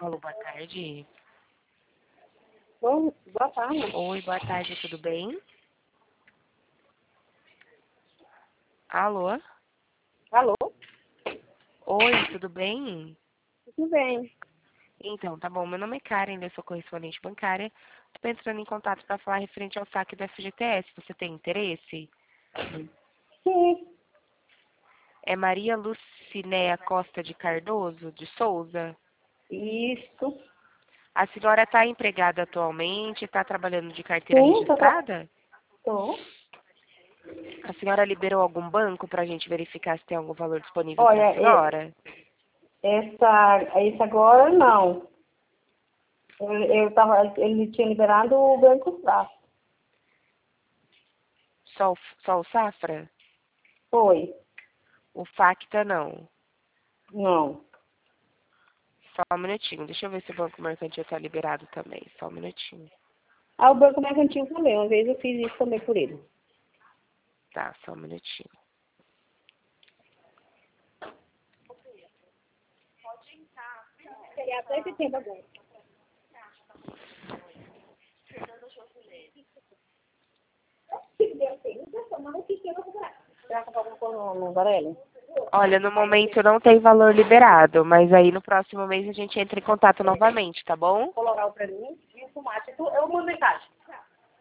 Alô, boa tarde. Bom, boa tarde. Oi, boa tarde, tudo bem? Alô? Alô? Oi, tudo bem? Tudo bem. Então, tá bom. Meu nome é Karen, eu sou correspondente bancária. Estou entrando em contato para falar referente ao saque do FGTS. Você tem interesse? Sim, É Maria Lucinéia Costa de Cardoso, de Souza? isso. A senhora está empregada atualmente? Está trabalhando de carteira Sim, registrada? tô. A senhora liberou algum banco para a gente verificar se tem algum valor disponível para a Olha, senhora? essa agora não. Ele tinha liberado o Banco Safra. Só o Safra? Foi. O Facta não. Não. Só um minutinho. Deixa eu ver se o Banco Mercantil está liberado também. Só um minutinho. Ah, o Banco Mercantil também. Uma vez eu fiz isso também por ele. Tá, só um minutinho. Seria até setembro agora. Será que eu vou pôr no Varela? Olha, no momento não tem valor liberado, mas aí no próximo mês a gente entra em contato novamente, tá bom? Colocar o pra mim e o tomate. Eu mando mensagem.